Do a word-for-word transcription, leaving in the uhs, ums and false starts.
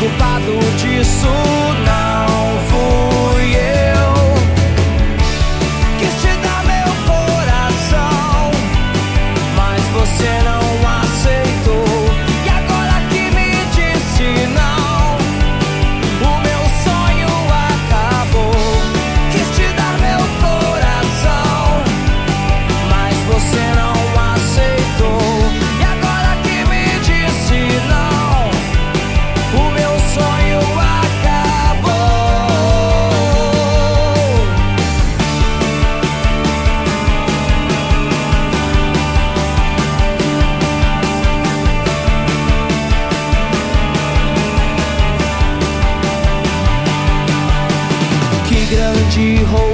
culpado disso não fui eu. Quis te dar meu coração, mas você não aceitou. E agora que me disse não, o meu sonho acabou. Quis te dar meu coração, mas você não aceitou. E agora que me disse não, o meu sonho acabou. Que grande roubo